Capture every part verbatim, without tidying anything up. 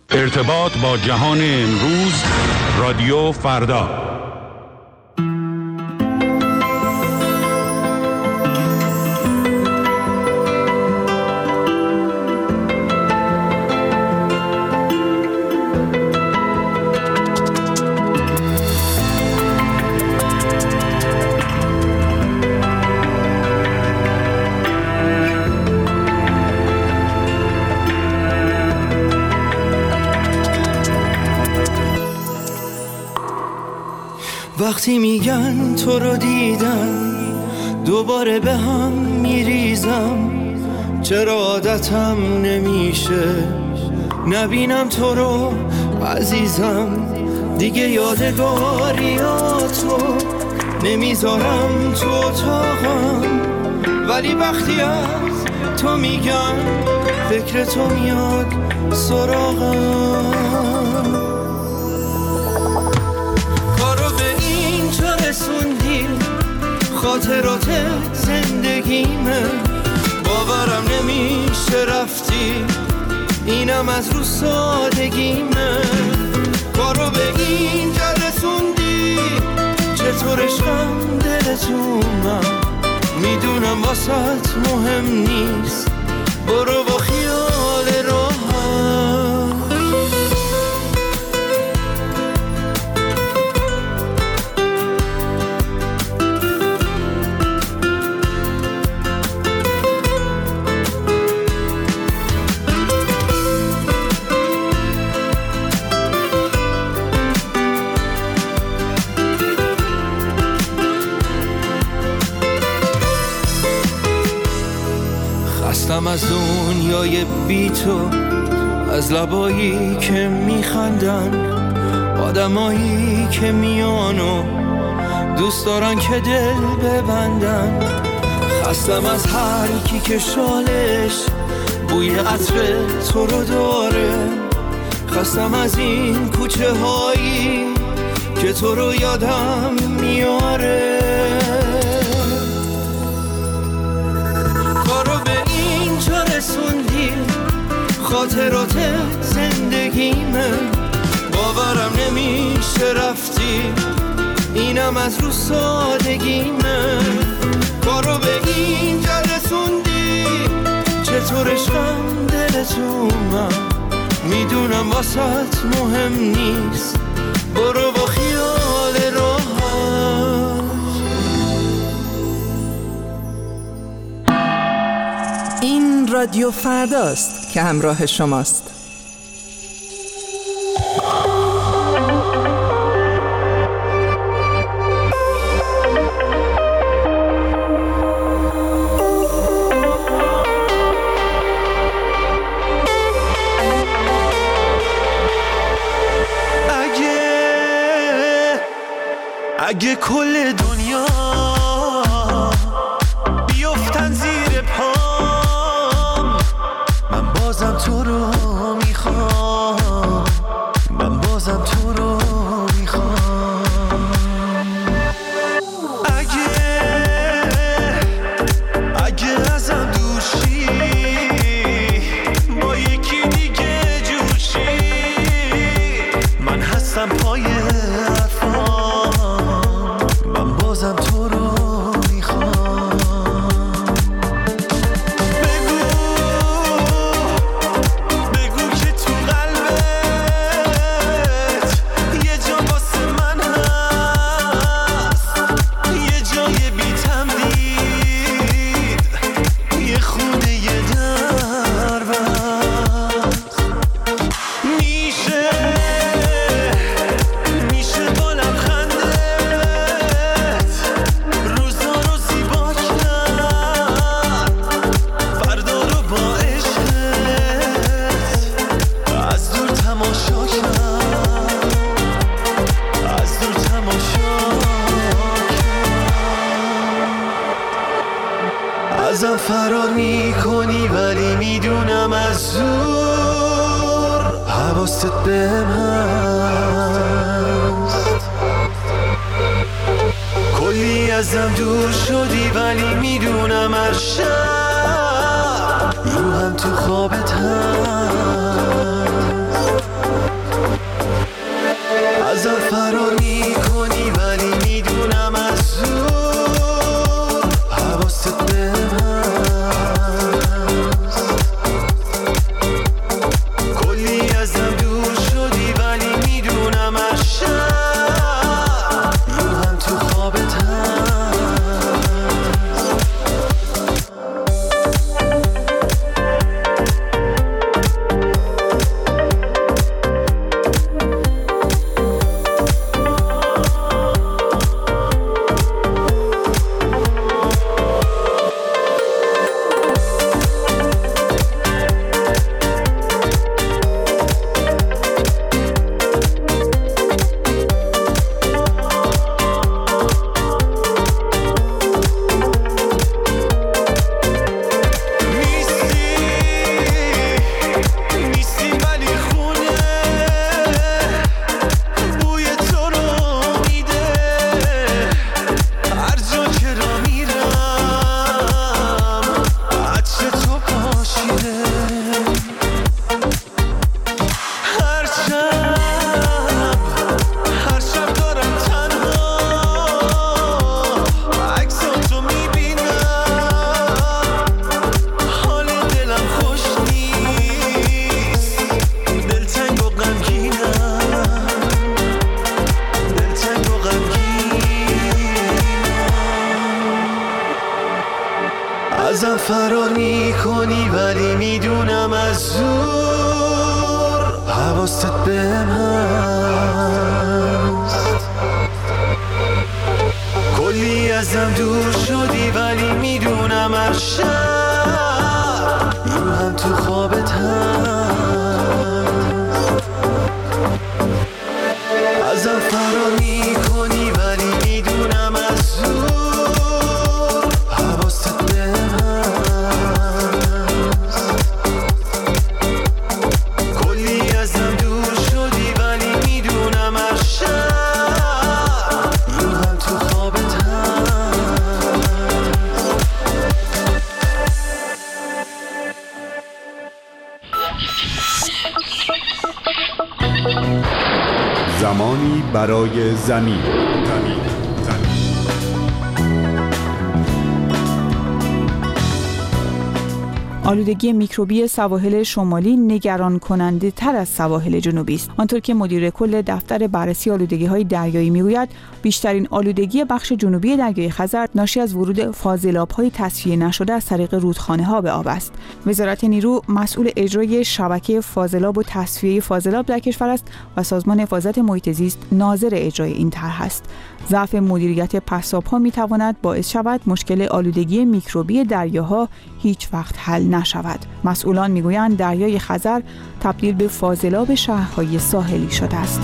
ارتباط با جهان امروز، رادیو فردا. وقتی میگن تو رو دیدم دوباره به هم میریزم، چرا عادتم نمیشه نبینم تو رو عزیزم. دیگه یادگاریاتو نمیذارم تو اتاقم، ولی وقتی از تو میگن فکر تو میاد سراغم. خاطرات زندگیمه، باورم نمیشه رفتی، اینم از رو سادگیمه. کارو به اینجا رسوندی، چطور عشقم دلتونم، میدونم واسط مهم نیست، برو با خیال راحت. خستم از دنیای بی تو، از لبایی که میخندن، آدمایی که میانو دوست دارن که دل ببندن. خستم از هر کی که شالش بوی عطر تو رو داره، خستم از این کوچه هایی که تو رو یادم میاره. رسوندی خاطرات زندگیمه، باورم نمیشه رفتی، اینم از رو سادگیمه. کارو به اینجا رسوندی، چطور عشقم دلتونم، میدونم واسط مهم نیست، برو با خیال راحت. این رادیو فرداست که همراه شماست. اگه اگه کل دنیا بیفتن زیر پام، من بازم تو رو میخوام، من بازم تو رو میخوام. اگه اگه ازم دوشی با یکی دیگه جوشی، من هستم پای حرفام، من بازم تو رو میخوام. بگو بگو که تو قلبت یه جا واسه من هست، یه جای بی تمدید، یه خونه یه در بست. میشه میشه با لبخندت روزا رو زیبا کرد، فردا رو با عشقت از دور تماشا کرد، از دور تماشا کرد. ازم فرار میکنی ولی میدونم از زور حواست بهم هست. کلی ازم دور شدی ولی میدونم هر شب روحم تو خوابت هست. فرار میکنی ولی میدونم از زور حواست بهم هست. کلی ازم دور شدی ولی میدونم از شب روحم تو خوابت هست. ازم فرار میکنی ولی میدونم از زور حواست بهم هست. کلی ازم دور شدی ولی میدونم از شب روحم تو خوابت زمانی برای زمین. زمین. آلودگی میکروبی سواحل شمالی نگران کننده تر از سواحل جنوبی است. آنطور که مدیر کل دفتر بررسی آلودگی های دریایی میگوید، بیشترین آلودگی بخش جنوبی دریای خزر ناشی از ورود فاضلاب های تصفیه نشده از طریق رودخانه ها به آب است. وزارت نیرو مسئول اجرای شبکه فاضلاب و تصفیه فاضلاب در کشور است و سازمان حفاظت محیط زیست ناظر اجرای این طرح است. ضعف مدیریت پساب‌ها میتواند باعث شود مشکل آلودگی میکروبی دریاها هیچ وقت حل نشود. مسئولان میگویند دریای خزر تبدیل به فاضلاب شهرهای ساحلی شده است.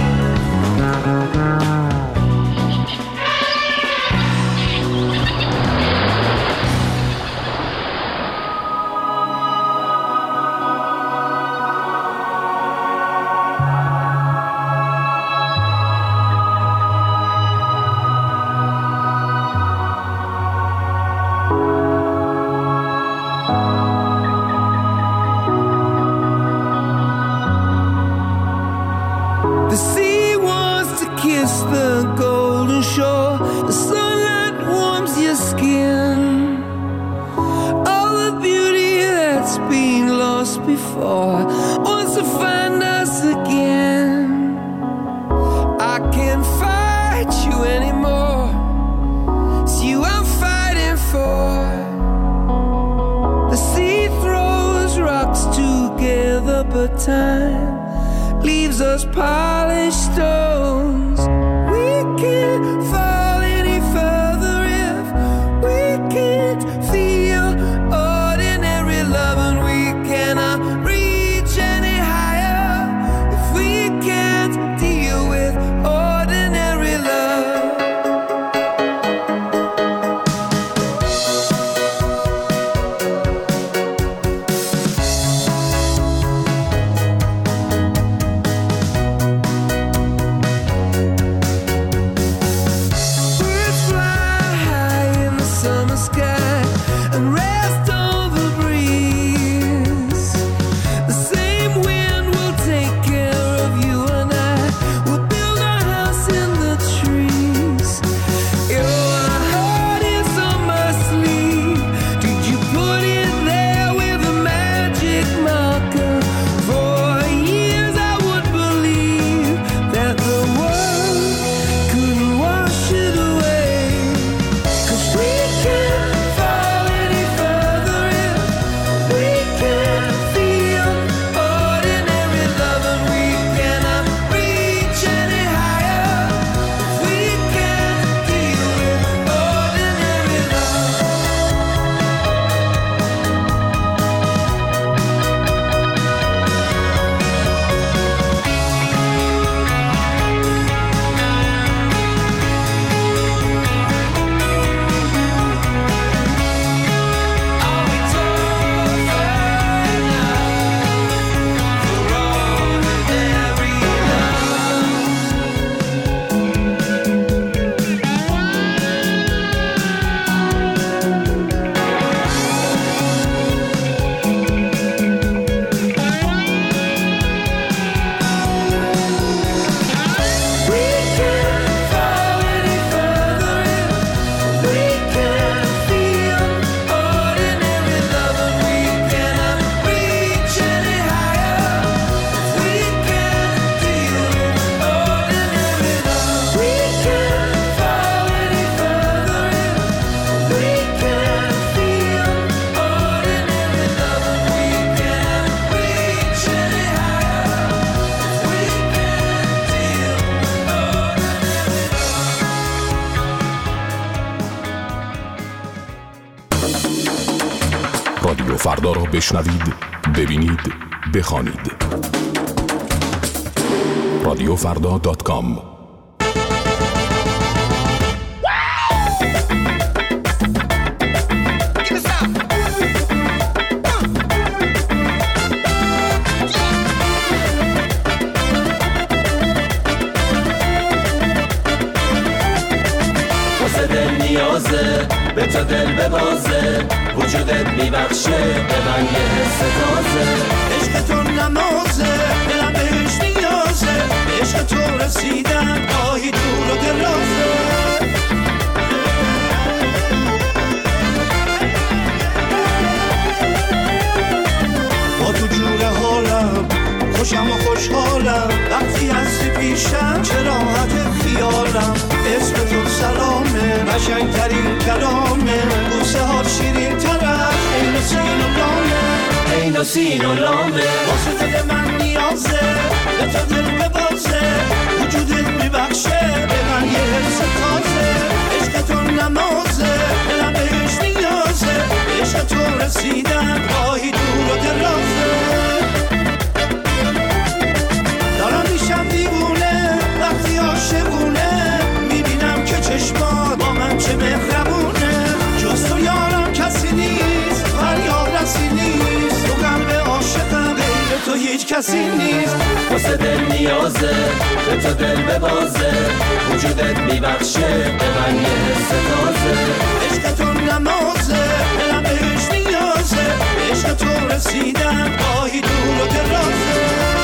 Before wants to find us again. I can't fight you anymore. It's you I'm fighting for. The sea throws rocks together, but time leaves us polished stones. We can't fall any further if we can't feel ordinary love, and we cannot reach any higher if we can't deal with ordinary love. فردا را بشنوید، ببینید، بخوانید. رادیو فردا دات کام. به تو دل ببازه، وجودت میبخشه به من یه حس تازه. عشق تو نمازه، دلم بهش نیازه، عشق تو رسیدم گاهی دور و درازه. با تو جور حالم خوشم و خوشحالم، وقتی هستی پیشم چه راحت خیالم. اسم تو سلامه، قشنگترین کلامه، بوسه ها شیرین ترش، عین و سین و لامه، عین و سین و لامه. واسه دل من نیازه، به تو دل ببازه، وجودت میبخشه به من یه حس تازه. عشق تو نمازه، دلم بهش نیازه، عشق تو رسیدم گاهی دور و درازه. دارم میشم دیوونه وقتی عاشقونه، میبینم که چشمات با من چه مهربونه. جز تو یارم کسی نیست، فریاد رسی نیست، تو قلب عاشقم، غیر تو هیچ کسی نیست. واسه دل نیازه، به تو دل ببازه، وجودت میبخشه به من یه حس تازه. عشق تو نمازه، دلم بهش نیازه، عشق تو رسیدم گاهی دور و درازه.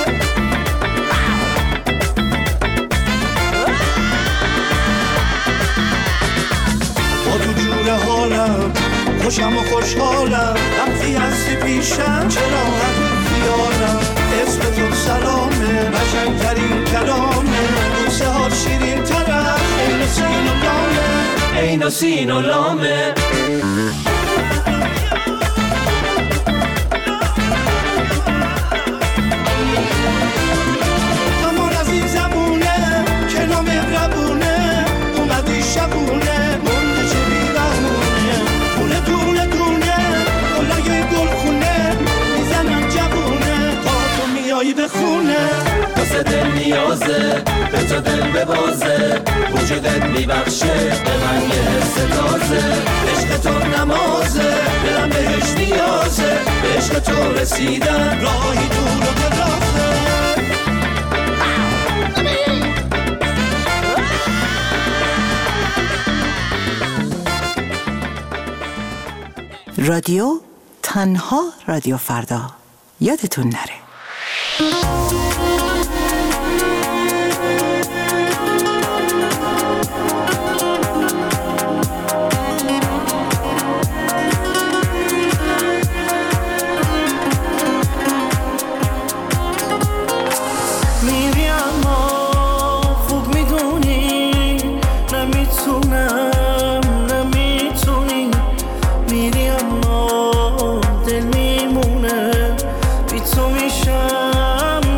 حالم خوشم و خوشحالم، وقتی هستی پیشم چه راحت خیالم. اسم تو سلامه، قشنگترین کلامه، بوسه ها شیرین ترش، عین و سین و لامه، عین و سین و لامه. اما عزیزمونه که نامهربونه، اومدی شبونه بخونه. واسه دل نیازه، به تو دل ببازه، وجودت میبخشه به من یه حس تازه. عشق تو نمازه، دلم بهش نیازه، به عشق تو رسیدم راهی دور و درازه. رادیو تنها رادیو فردا، یادتون نره. میری اما خوب میدونی نمیتونم، نمیتونی. میری اما دل میمونه، بی تو میشم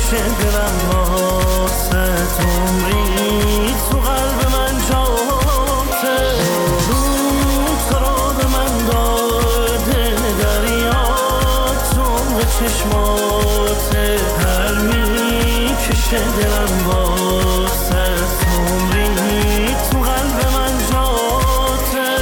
میکشه دلم واسه عمری تو قلب من جاته بارون تو رو به من داده دریا تو به چشماته هر میکشه دلم واسه عمری تو قلب من جاته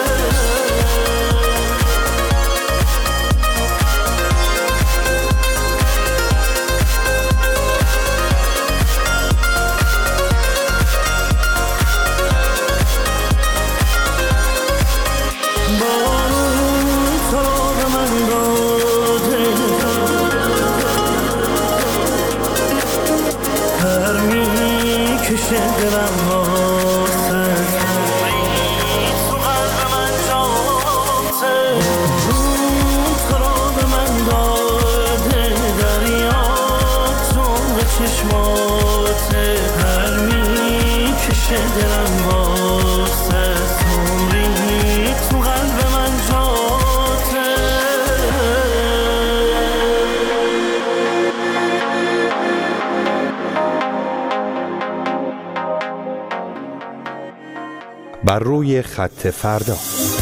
دلم واسه تو قلب من جاته بارون تو رو به من داده دریا تو به چشماته هر میکشه دلم واسه عمری تو قلب من جاته بر روی خط فردا.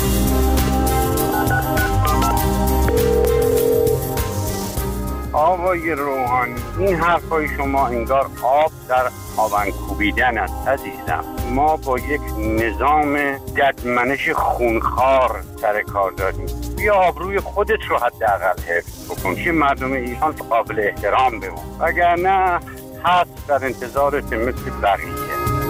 آقای روحانی، این حرفای شما انگار آب در آبن کوبیدن است عزیزم. ما با یک نظام ددمنش خونخوار سر کار داریم. بیا آبروی خودت رو حداقل حفظ بکن که مردم ایران قابل احترام بمون، وگرنه هست در انتظارت مثل بقیه.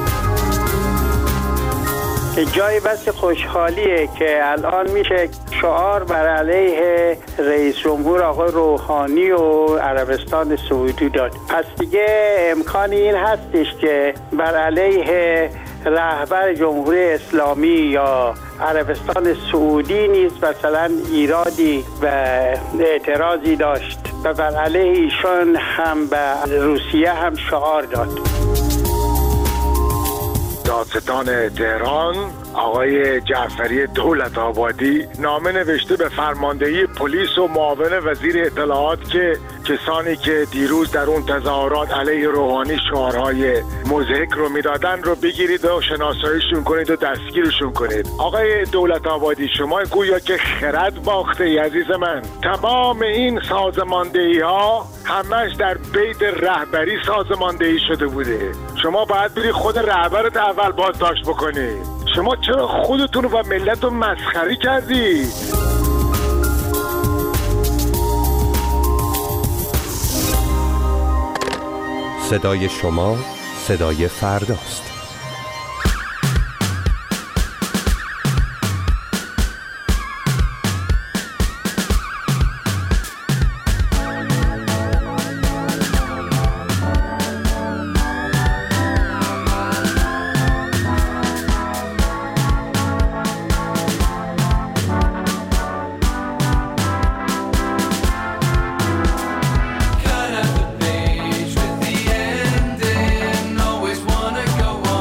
که جای بس خوشحالیه که الان میشه شعار بر علیه رئیس جمهور آقای روحانی و عربستان سعودی داد. پس دیگه امکان این هستش که بر علیه رهبر جمهوری اسلامی یا عربستان سعودی نیز مثلا ایرادی و اعتراضی داشت و بر علیه ایشان هم به روسیه هم شعار داد. دادستان تهران آقای جعفری دولت آبادی نامه نوشته به فرماندهی پلیس و معاون وزیر اطلاعات که کسانی که دیروز در اون تظاهرات علیه روحانی شعارهای مضحک رو میدادن رو بگیرید و شناساییشون کنید و دستگیرشون کنید. آقای دولت آبادی، شما گویا که خرد باخته ای عزیز من. تمام این سازماندهی ها همش در بید رهبری سازماندهی شده بوده. شما باید بری خود رهبرت اول بازداشت بکنی. شما چرا خودتون و ملت رو مسخره کردی؟ صدای شما صدای فرداست. Go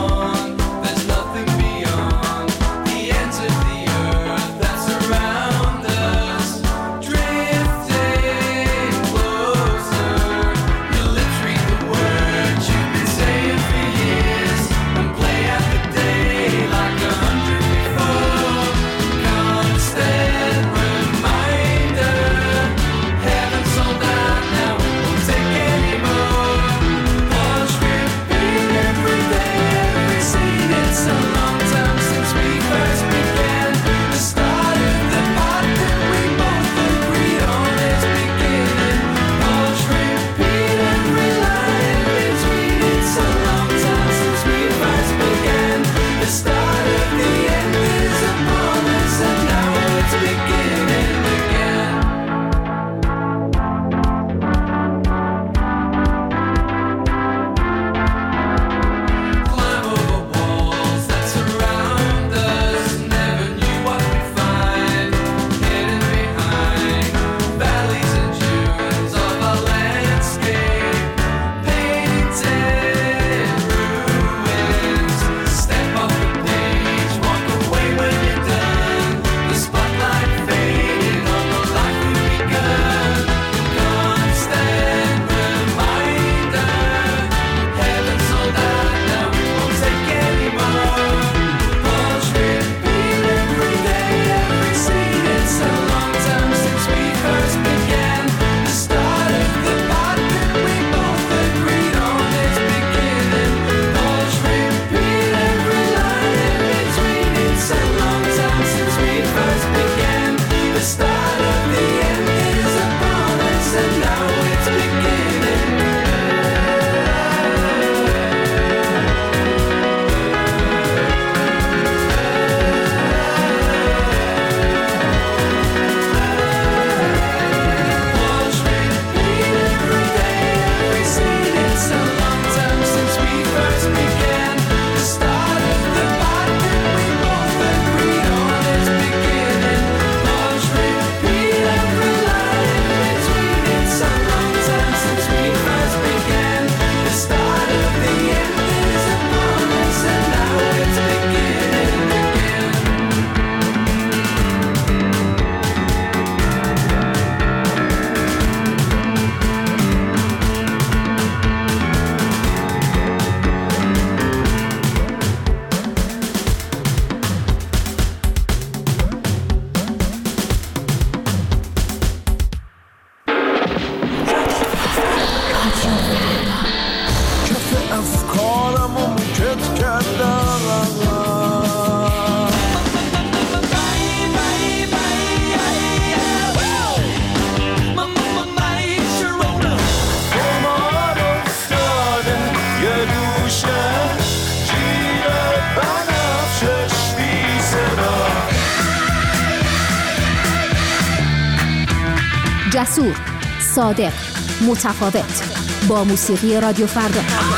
جسور، صادق، متفاوت. با موسیقی رادیو فردا.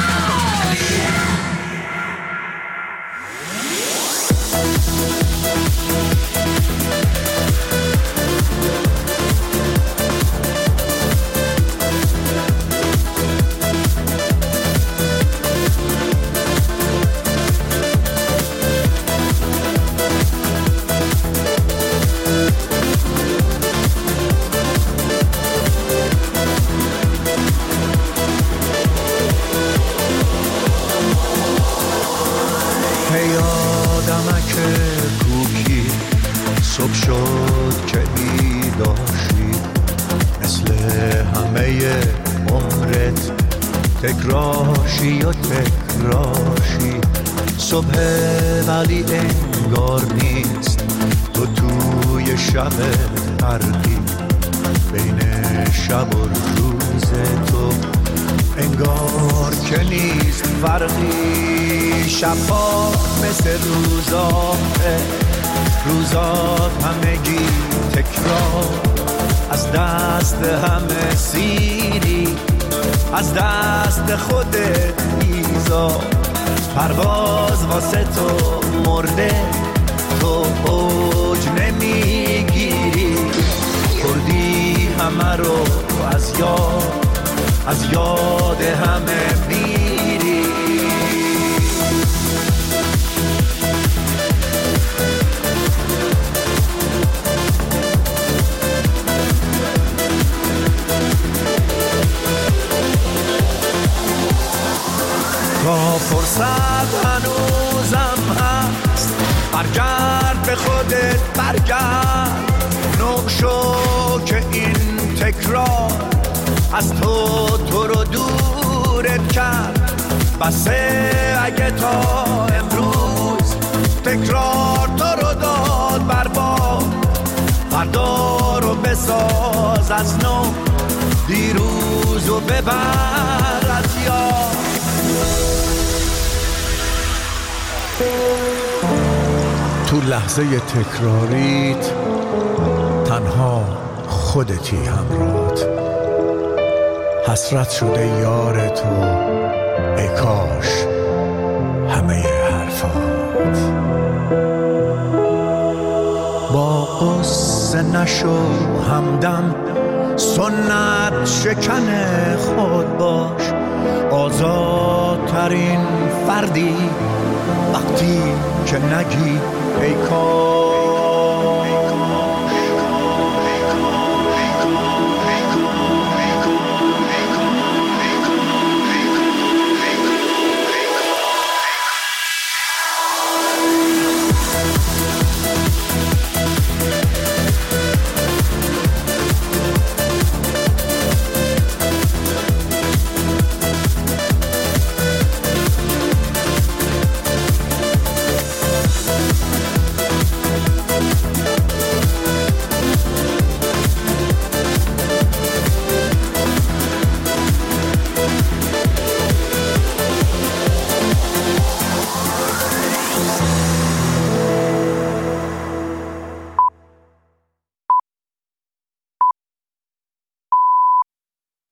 صبح شد که بیداشی، مثل همه عمرت تکراشی و تکراشی. صبح ولی انگار نیست، تو توی شب فرقی، بین شب و روز تو انگار که نیست فرقی. شبها مثل روزاته، روزات همگی تکرار، از دست همه سیری، از دست خودت بیزار. پرواز واسه تو مرده، تو اوج نمیگیری، کردی همه رو از یاد، از یاد همه میری. تا فرصت هنوزم هست، برگرد به خودت برگرد. نوع شو که این تکرار از تو تو رو دورت کرد. بسه اگه تا امروز تکرار تو رو داد برباد، فردا رو بساز از نو، دیروز رو ببر از یاد. تو لحظه تکراریت تنها خودتی همراهت، حسرت شده یار تو ای کاش همه حرفات. با قصه نشو همدم، سنت شکن خود باش. آزادترین فردی وقتی که نگی ای کاش.